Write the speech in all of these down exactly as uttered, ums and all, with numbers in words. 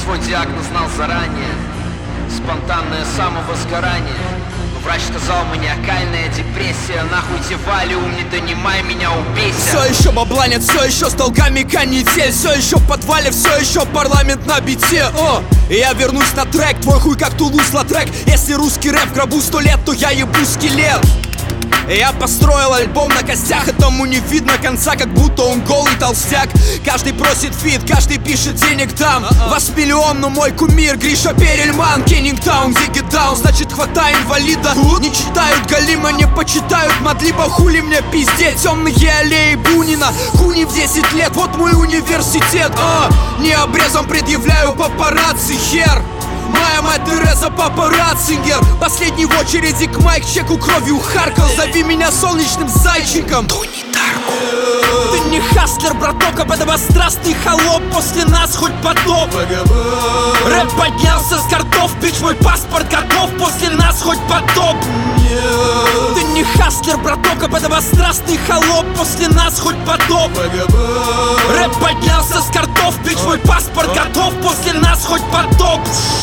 свой диагноз знал заранее. Спонтанное самовозгорание. Но врач сказал, маниакальная депрессия. Нахуй те валиум, не донимай меня, убейся. Все еще бабла нет, все еще с долгами канитель. Все еще в подвале, все еще парламент на бите. О, и я вернусь на трек, твой хуй как Тулус трек. Если русский рэп в гробу сто лет, то я ебу скелет. Я построил альбом на костях, этому не видно конца, как будто он голый толстяк. Каждый просит фит, каждый пишет денег там. Вас миллион, но мой кумир Гриша Перельман. Кеннингтаун, Диггетаун, значит хватай инвалида. Не читают Галима, не почитают Мадлиба. Хули мне пиздеть, темные аллеи Бунина. Хуни в десять лет, вот мой университет. а, Не обрезом предъявляю папарацци, хер. Моя мать Тереза, папа Ратцингер. Последний в очереди к майк чеку кровью харкал. Зови меня солнечным зайчиком. Тони Тарко. Ты не хаслер, браток, а подобострастный холоп. После нас хоть потоп. Рэп поднялся с картов, бич, мой паспорт готов. После нас хоть потоп. Ты не хаслер, браток, а подобострастный холоп. После нас хоть потоп. Рэп поднялся с картов, бич, мой паспорт готов. После нас хоть потоп.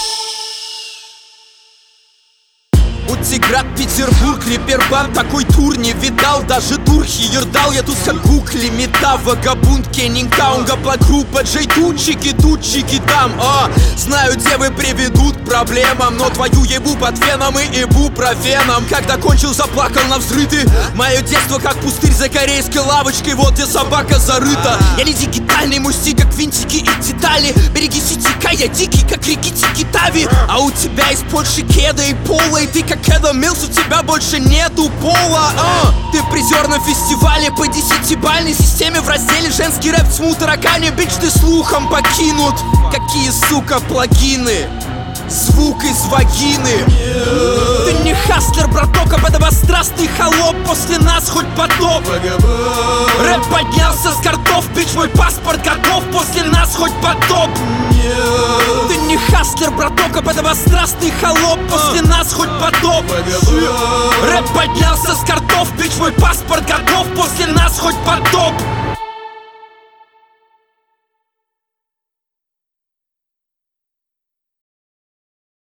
Тиград, Петербург, Репербан, такой тур не видал. Даже Турхи, Ердал, я тут как кукли мета. Вагабунд, Кеннингтаун, гапла-группа, Джей Тучики, Тучики там. О, знаю, где вы приведут к проблемам, но твою ебу под феном и ибупрофеном. Когда кончил, заплакал на взрыты. Мое детство как пустырь за корейской лавочкой, вот где собака зарыта. Я не дигитальный, мой стиль как винтики и детали. Береги сетика, я дикий, как реки Тики-Тави. А у тебя из Польши кеда и пола, и ты как Эдам Милс, у тебя больше нету пола. а. Ты призер на фестивале по десятибалльной системе. В разделе женский рэп смут таракани. Бич, ты слухом покинут. Какие, сука, плагины. Звук из вагины. Ты не хаслер, браток, а подобострастный холоп. После нас хоть потоп. Рэп поднялся с картов, бич, мой паспорт готов. После нас хоть потоп. Ты не хаслер, браток, а подобострастный холоп. После нас хоть потоп. Рэп поднялся с картов, бич, мой паспорт готов.